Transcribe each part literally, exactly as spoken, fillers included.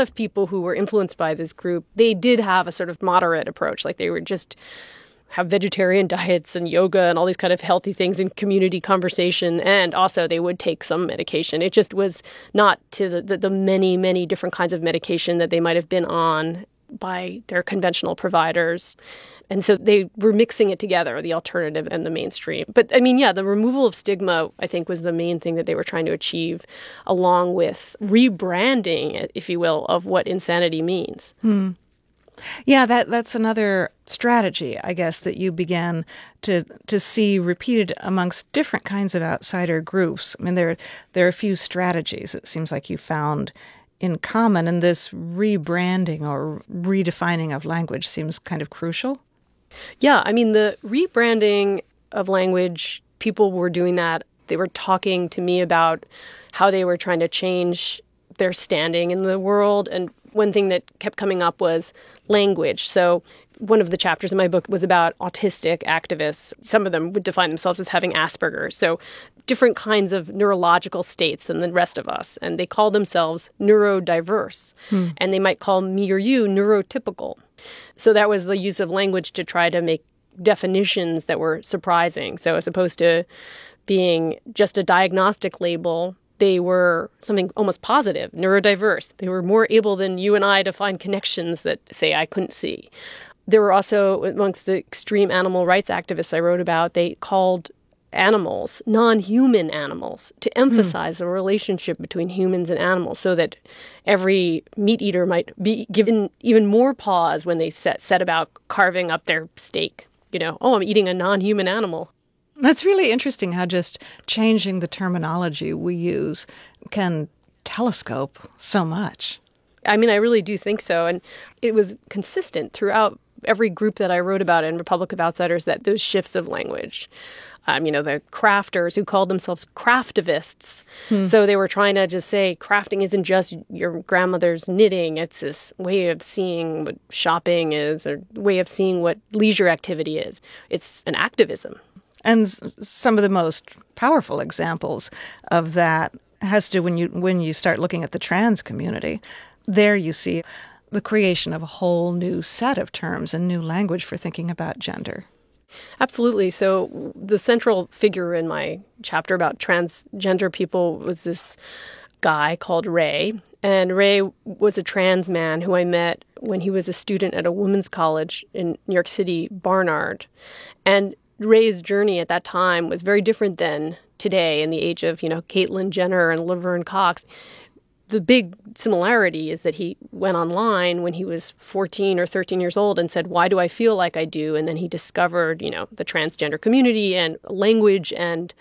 of people who were influenced by this group, they did have a sort of moderate approach. Like they were just have vegetarian diets and yoga and all these kind of healthy things in community conversation. And also they would take some medication. It just was not to the, the, the many, many different kinds of medication that they might have been on by their conventional providers. And so they were mixing it together, the alternative and the mainstream. But I mean, yeah, the removal of stigma, I think, was the main thing that they were trying to achieve, along with rebranding, if you will, of what insanity means. Hmm. Yeah, that that's another strategy, I guess, that you began to to see repeated amongst different kinds of outsider groups. I mean, there there are a few strategies it seems like you found in common, and this rebranding or redefining of language seems kind of crucial. Yeah, I mean, the rebranding of language, people were doing that. They were talking to me about how they were trying to change their standing in the world. And one thing that kept coming up was language. So one of the chapters in my book was about autistic activists. Some of them would define themselves as having Asperger's. So different kinds of neurological states than the rest of us. And they call themselves neurodiverse. Hmm. And they might call me or you neurotypical. So that was the use of language to try to make definitions that were surprising. So as opposed to being just a diagnostic label, they were something almost positive, neurodiverse. They were more able than you and I to find connections that, say, I couldn't see. There were also, amongst the extreme animal rights activists I wrote about, they called animals non-human animals to emphasize mm. the relationship between humans and animals, so that every meat eater might be given even more pause when they set, set about carving up their steak. You know, oh, I'm eating a non-human animal. That's really interesting how just changing the terminology we use can telescope so much. I mean, I really do think so. And it was consistent throughout every group that I wrote about in Republic of Outsiders, that those shifts of language. Um, you know, the crafters who called themselves craftivists. Hmm. So they were trying to just say crafting isn't just your grandmother's knitting. It's this way of seeing what shopping is, or way of seeing what leisure activity is. It's an activism. And some of the most powerful examples of that has to when you when you start looking at the trans community. There you see the creation of a whole new set of terms and new language for thinking about gender. Absolutely. So the central figure in my chapter about transgender people was this guy called Ray. And Ray was a trans man who I met when he was a student at a women's college in New York City, Barnard. And Ray's journey at that time was very different than today in the age of, you know, Caitlyn Jenner and Laverne Cox. The big similarity is that he went online when he was fourteen or thirteen years old and said, why do I feel like I do? And then he discovered, you know, the transgender community and language and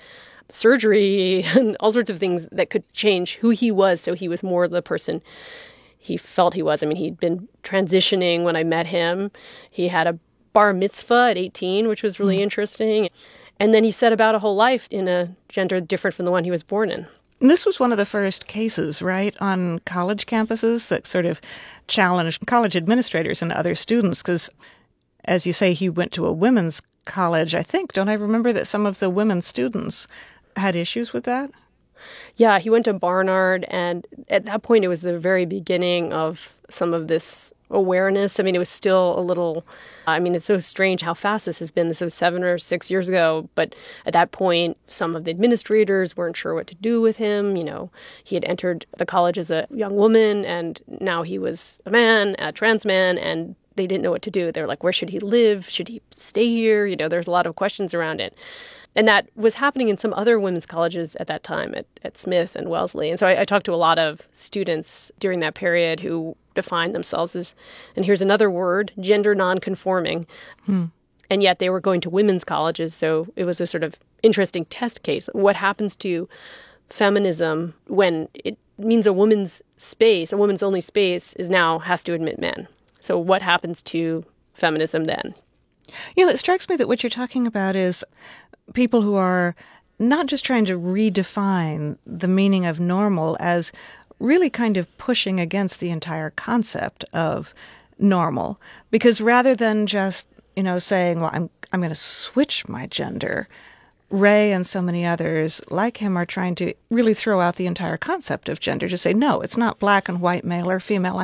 surgery and all sorts of things that could change who he was. So he was more the person he felt he was. I mean, he'd been transitioning when I met him. He had a bar mitzvah at eighteen, which was really mm. interesting. And then he set about a whole life in a gender different from the one he was born in. And this was one of the first cases, right, on college campuses that sort of challenged college administrators and other students, because, as you say, he went to a women's college. I think, don't I remember that some of the women students had issues with that? Yeah, he went to Barnard, and at that point it was the very beginning of some of this awareness. I mean, it was still a little, I mean, it's so strange how fast this has been. This was seven or six years ago, but at that point, some of the administrators weren't sure what to do with him. You know, he had entered the college as a young woman, and now he was a man, a trans man, and they didn't know what to do. They were like, where should he live? Should he stay here? You know, there's a lot of questions around it. And that was happening in some other women's colleges at that time, at, at Smith and Wellesley. And so I, I talked to a lot of students during that period who defined themselves as, and here's another word, gender nonconforming. Hmm. And yet they were going to women's colleges. So it was a sort of interesting test case. What happens to feminism when it means a woman's space, a woman's only space, is now has to admit men? So what happens to feminism then? You know, it strikes me that what you're talking about is people who are not just trying to redefine the meaning of normal as really kind of pushing against the entire concept of normal. Because rather than just, you know, saying, well, I'm I'm going to switch my gender, Ray and so many others like him are trying to really throw out the entire concept of gender, to say, no, it's not black and white, male or female.